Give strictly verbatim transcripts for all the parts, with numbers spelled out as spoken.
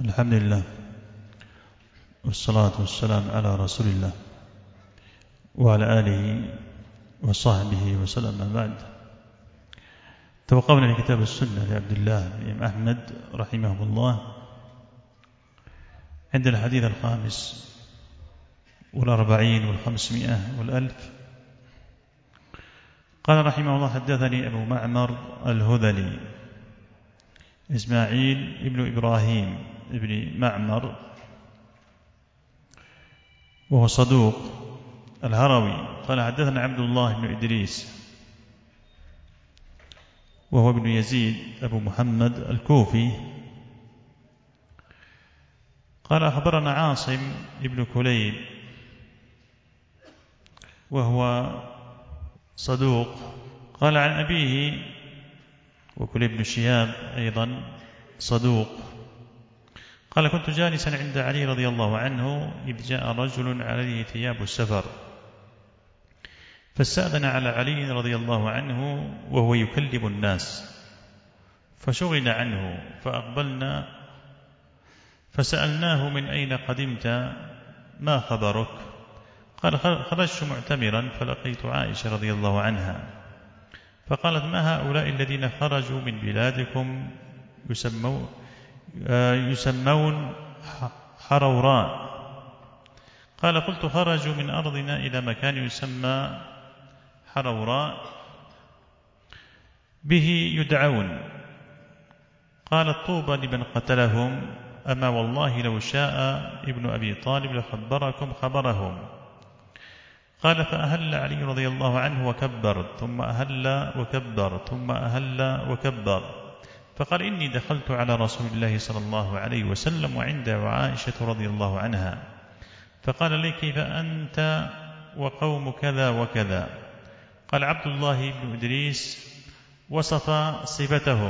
الحمد لله والصلاة والسلام على رسول الله وعلى آله وصحبه وسلم. بعد، توقفنا في كتاب السنة لعبد الله بن أحمد رحمه الله عند الحديث الخامس والأربعين والخمسمائة والألف. قال رحمه الله: حدثني أبو معمر الهذلي إسماعيل ابن إبراهيم ابن معمر، وهو صدوق الهروي. قال: حدثنا عبد الله بن إدريس وهو ابن يزيد أبو محمد الكوفي. قال: أخبرنا عاصم ابن كليب وهو صدوق. قال: عن أبيه، وكليب بن شهاب أيضا صدوق. قال: كنت جالسا عند علي رضي الله عنه إذ جاء رجل عليه ثياب السفر، فاستأذن على علي رضي الله عنه وهو يكلم الناس، فشغل عنه، فأقبلنا فسألناه: من أين قدمت؟ ما خبرك؟ قال: خرجت معتمرا فلقيت عائشة رضي الله عنها، فقالت: ما هؤلاء الذين خرجوا من بلادكم يسمون, يسمون حروراء؟ قال: قلت: خرجوا من أرضنا إلى مكان يسمى حروراء به يدعون. قالت: طوبى لمن قتلهم، أما والله لو شاء ابن أبي طالب لخبركم خبرهم. قال: فأهل علي رضي الله عنه وكبر، ثم أهل وكبر، ثم أهل وكبر. فقال: إني دخلت على رسول الله صلى الله عليه وسلم وعنده عائشة رضي الله عنها، فقال لي: كيف أنت وقوم كذا وكذا؟ قال عبد الله بن إدريس: وصف صفتهم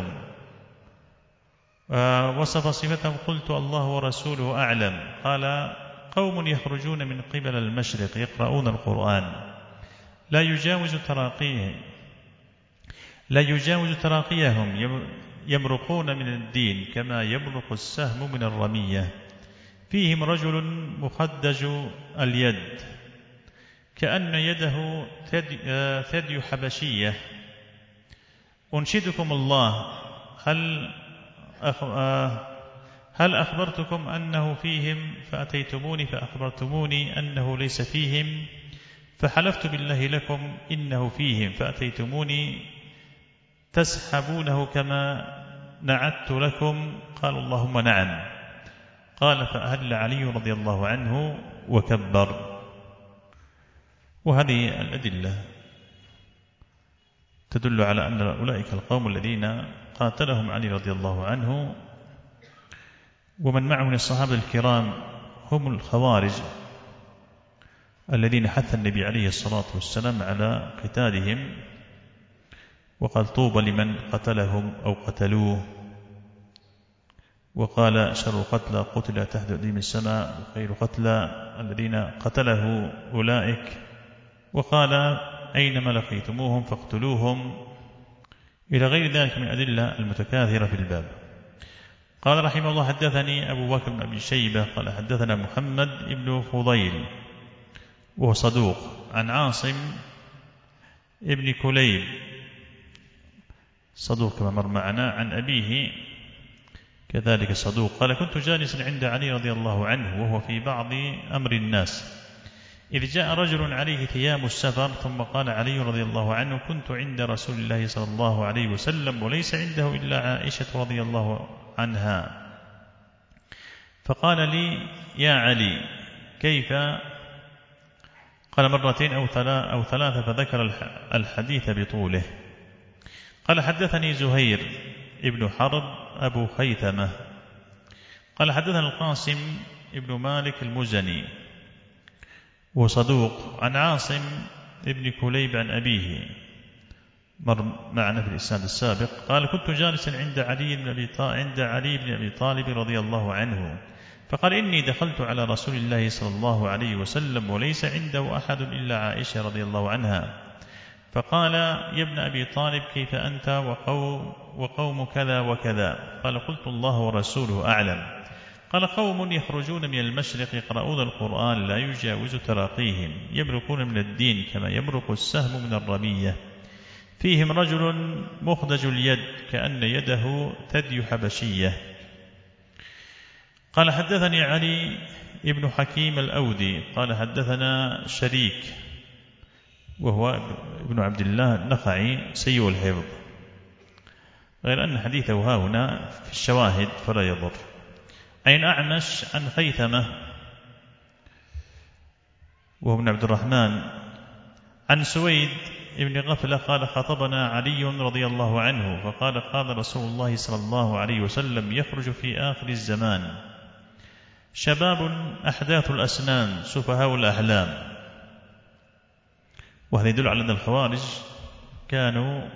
وصف صفتهم قلت: الله ورسوله أعلم. قال: قوم يخرجون من قبل المشرق يقرؤون القرآن، لا يجاوز تراقيهم لا يجاوز تراقيهم يمرقون من الدين كما يمرق السهم من الرمية. فيهم رجل مخدج اليد كأن يده ثدي حبشية. أنشدكم الله، هل هل أخبرتكم أنه فيهم فأتيتموني فأخبرتموني أنه ليس فيهم، فحلفت بالله لكم إنه فيهم فأتيتموني تسحبونه كما نعدت لكم. قال: اللهم نعم. قال: فأهل علي رضي الله عنه وكبر. وهذه الأدلة تدل على أن أولئك القوم الذين قاتلهم علي رضي الله عنه ومن معه من الصحابة الكرام هم الخوارج الذين حث النبي عليه الصلاة والسلام على قتالهم، وقال: طوبى لمن قتلهم أو قتلوه. وقال: شر قتلى قتل تحت أديم السماء، وخير قتلى الذين قتله أولئك. وقال: أينما لقيتموهم فاقتلوهم، إلى غير ذلك من أدلة المتكاثرة في الباب. قال رحمه الله: حدثني أبو بكر بن أبي شيبة قال: حدثنا محمد بن فضيل وهو صدوق، عن عاصم ابن كليب صدوق كما مر معنا، عن أبيه كذلك صدوق. قال: كنت جالسا عند علي رضي الله عنه وهو في بعض أمر الناس إذ جاء رجل عليه ثياب السفر، ثم قال علي رضي الله عنه: كنت عند رسول الله صلى الله عليه وسلم وليس عنده إلا عائشة رضي الله عنها، فقال لي: يا علي، كيف؟ قال: مرتين أو ثلاثة، فذكر الحديث بطوله. قال: حدثني زهير ابن حرب أبو خيثمة قال: حدثنا القاسم ابن مالك المزني وصدوق، عن عاصم ابن كليب عن أبيه مر معنا في الإسناد السابق. قال: كنت جالسا عند علي بن أبي طالب عند علي بن أبي طالب رضي الله عنه، فقال: إني دخلت على رسول الله صلى الله عليه وسلم وليس عنده أحد إلا عائشة رضي الله عنها، فقال: يا ابن أبي طالب، كيف أنت وقوم, وقوم كذا وكذا؟ قال: قلت: الله ورسوله أعلم. قال قوم يخرجون من المشرق يقرؤون القرآن لا يجاوز تراقيهم يبرقون من الدين كما يبرق السهم من الرمية فيهم رجل مخدج اليد كأن يده ثدي حبشية. قال حدثني علي ابن حكيم الأودي قال حدثنا شريك وهو ابن عبد الله النخعي سيء الحفظ، غير أن حديثه ها هنا في الشواهد فلا يضر. عن أعمش عن خيثمة وهو ابن عبد الرحمن عن سويد ابن غفلة قال خطبنا علي رضي الله عنه فقال قال رسول الله صلى الله عليه وسلم يخرج في آخر الزمان شباب أحداث الأسنان سفهاء الأحلام. وهذا يدل على أن الخوارج كانوا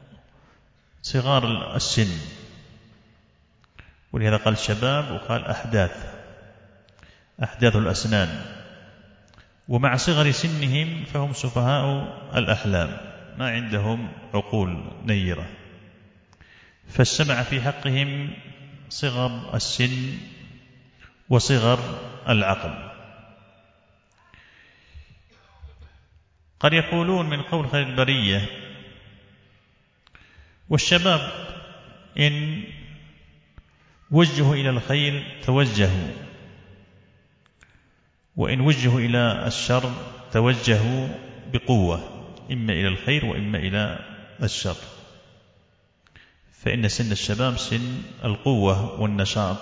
صغار السن، ولهذا قال شباب وقال أحداث أحداث الأسنان، ومع صغر سنهم فهم سفهاء الأحلام ما عندهم عقول نيرة، فالسمع في حقهم صغر السن وصغر العقل. قد يقولون من قول خير البرية والشباب إن وجهوا إلى الخير توجهوا، وإن وجهوا إلى الشر توجهوا بقوة، إما إلى الخير وإما إلى الشر، فإن سن الشباب سن القوة والنشاط،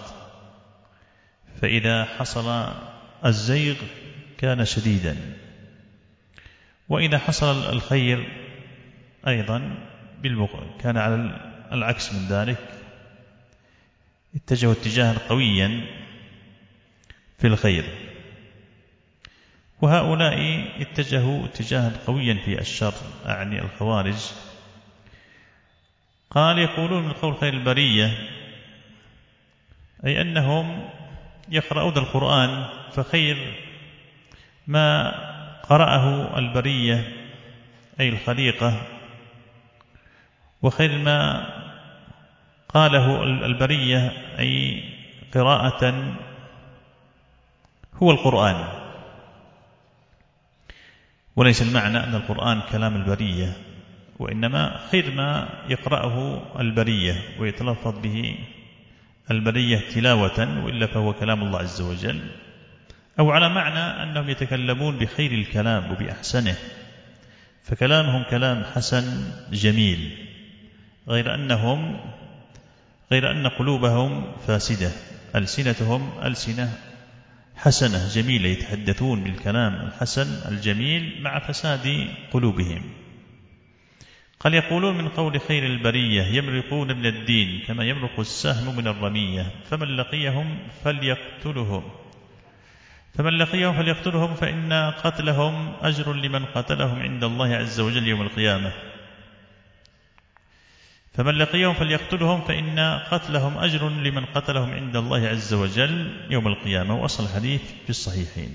فإذا حصل الزيغ كان شديدا، وإذا حصل الخير أيضا كان على العكس من ذلك، اتجهوا اتجاها قويا في الخير، وهؤلاء اتجهوا اتجاها قويا في الشر، أعني الخوارج. قال يقولون من قول خير البرية أي أنهم يقرؤون القرآن فخير ما قرأه البرية أي الخليقة، وخير ما قاله البرية أي قراءة هو القرآن، وليس المعنى أن القرآن كلام البرية، وإنما خير ما يقرأه البرية ويتلفظ به البرية تلاوة، وإلا فهو كلام الله عز وجل، أو على معنى أنهم يتكلمون بخير الكلام وبأحسنه، فكلامهم كلام حسن جميل، غير أنهم غير أن قلوبهم فاسدة، ألسنتهم ألسنة حسنة جميلة، يتحدثون بالكلام الحسن الجميل مع فساد قلوبهم. قال يقولون من قول خير البرية يمرقون من الدين كما يمرق السهم من الرمية، فمن لقيهم فليقتلهم فمن لقيهم فليقتلهم فإن قتلهم أجر لمن قتلهم عند الله عز وجل يوم القيامة فمن لقيهم فليقتلهم فإن قتلهم أجر لمن قتلهم عند الله عز وجل يوم القيامة. وأصل الحديث في الصحيحين.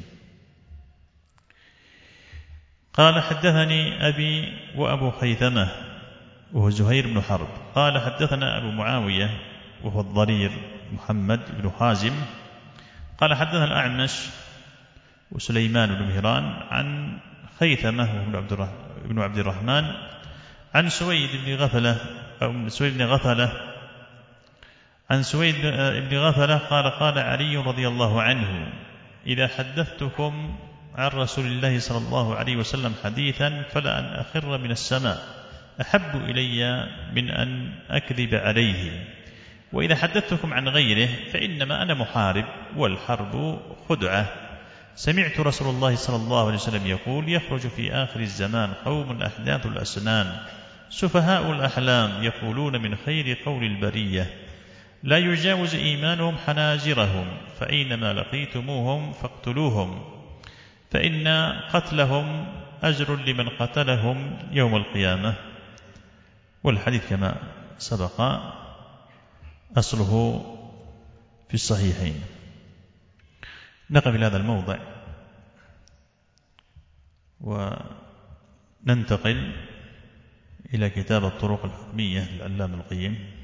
قال حدثني أبي وأبو خيثمة وهو زهير بن حرب قال حدثنا أبو معاوية وهو الضرير محمد بن حازم قال حدثنا الأعمش وسليمان بن مهران عن خيثمة بن عبد الرحمن عن سويد بن غفلة أو سويد بن غفلة عن سويد بن غفلة قال قال علي رضي الله عنه إذا حدثتكم عن رسول الله صلى الله عليه وسلم حديثا فلا أن أخر من السماء أحب إلي من أن أكذب عليه، وإذا حدثتكم عن غيره فإنما أنا محارب والحرب خدعة. سمعت رسول الله صلى الله عليه وسلم يقول يخرج في آخر الزمان قوم أحداث الأسنان سفهاء الأحلام يقولون من خير قول البرية لا يجاوز إيمانهم حناجرهم، فأينما لقيتموهم فاقتلوهم فإن قتلهم أجر لمن قتلهم يوم القيامة. والحديث كما سبق أصله في الصحيحين. نقف إلى هذا الموضع وننتقل إلى كتاب الطرق الحكمية للعلامة القيم.